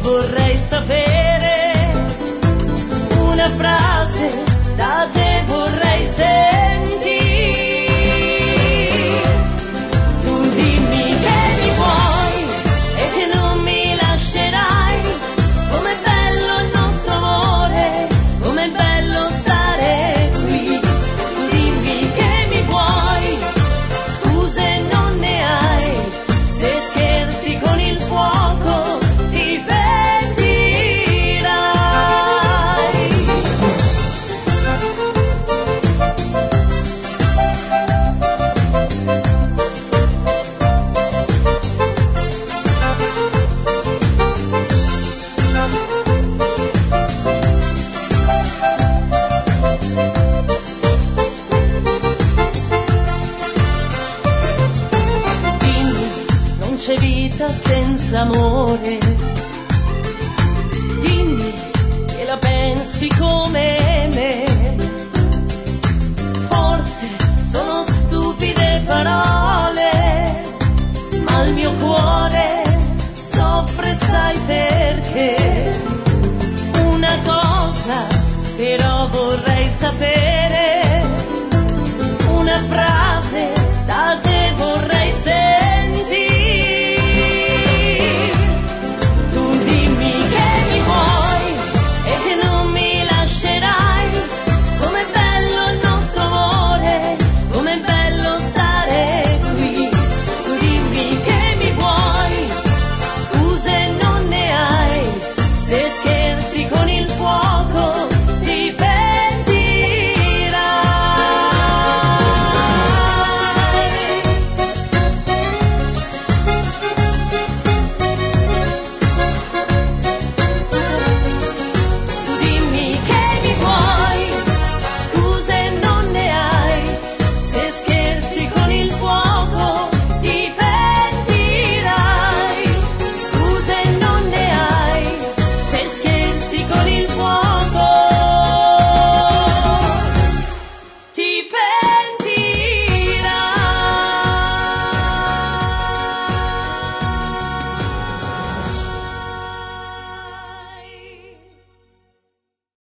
vorrei sapere una frase, da te vorrei sentire. Tu dimmi che mi vuoi e che non mi lascerai. Com'è bello il nostro amore, com'è bello stare qui. Tu dimmi che mi vuoi, scuse non ne hai. Se scherzi con il fuoco ti pentirai. Dimmi, non c'è vita senza amore. Dimmi che la pensi come